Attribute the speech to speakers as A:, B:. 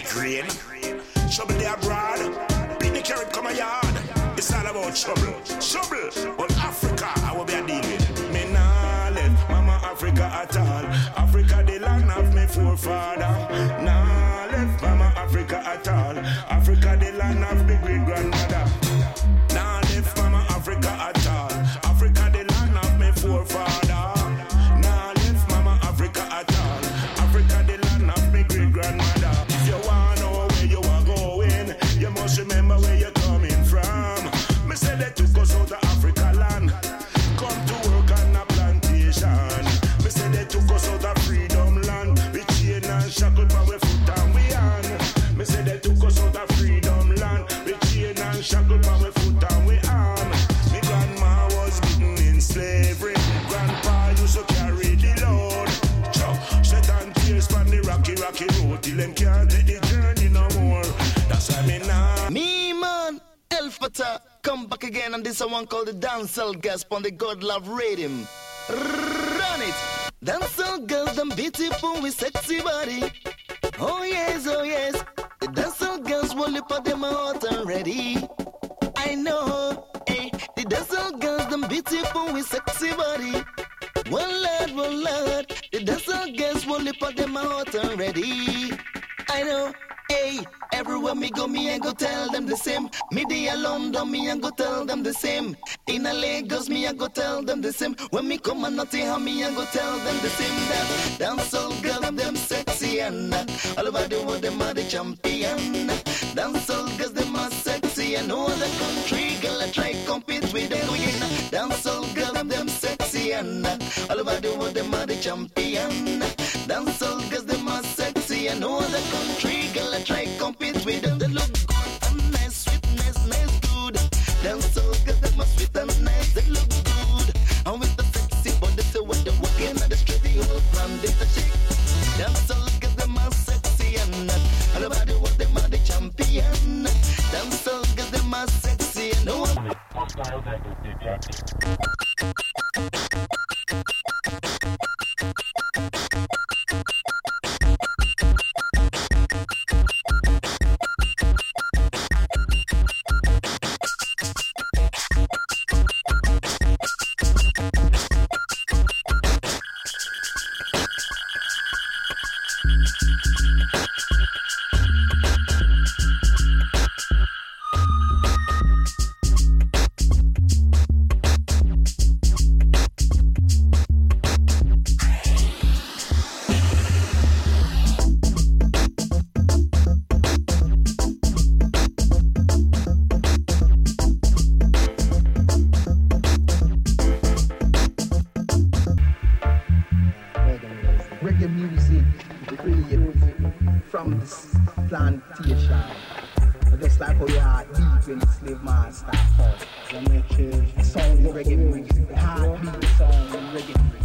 A: migraine. Trouble they abroad, beat the carrot come a yard. It's all about trouble, but Africa I will be a deal with. Me nah left Mama Africa at all. Africa the land of me forefather. Nah left Mama Africa at all. Africa the land of me great grandmother. Nah left Mama Africa at all. Africa the land of me forefather. Nah left Mama Africa at all. Africa the land of me great grandmother. If you wanna know where you are going, you must remember where you're coming from. Me say they took us out of Africa land. Come to work on a plantation. Me say they took us out of freedom land. We chain and shackled by we foot and we hand. Me say they took us out of freedom land. We chain and shackled by we foot and we hand. Me grandma was beaten in slavery. Grandpa used to carry the load. Sweat and tears from the rocky road till them can't take the journey no more. That's why me now.
B: Me man, El Fatah, come back again, and this one called the Dancehall Gasp on the God Love Rhythm. Run it! Dancehall girls, them beautiful with sexy body. Oh yes, oh yes. The dancehall girls will lift up them out and ready. I know, hey. The dancehall girls, them beautiful with sexy body. One lad. The dancehall girls will lift up them out and ready. I know. Hey, everywhere me go, me I go tell them the same. Me they a London, me I go tell them the same. In a Lagos, me I go tell them the same. When me come and Nottingham, me I go tell them the same. That dancehall girl, them sexy and all over the world, them are the champion. Dancehall girls, them are sexy and no other country girl I try compete with them. Dancehall girl, them sexy and all over the world, them are the champion. Dancehall girls, them are sexy and no other country girl I try compete with them. They look good and nice, sweetness, nice, good. Dancehall girls, them are sweet and nice, they look good. And with the sexy body, so when they're walking on the street, the whole plan is a shake. Dancehall girls, them are sexy and all over the world, them are the champion. Dancehall girls, them are sexy and no one.
C: Reggae music created from this plantation. Just like how you are deep in the slave master fought. The sound of reggae music, the heartbeat sound of reggae music.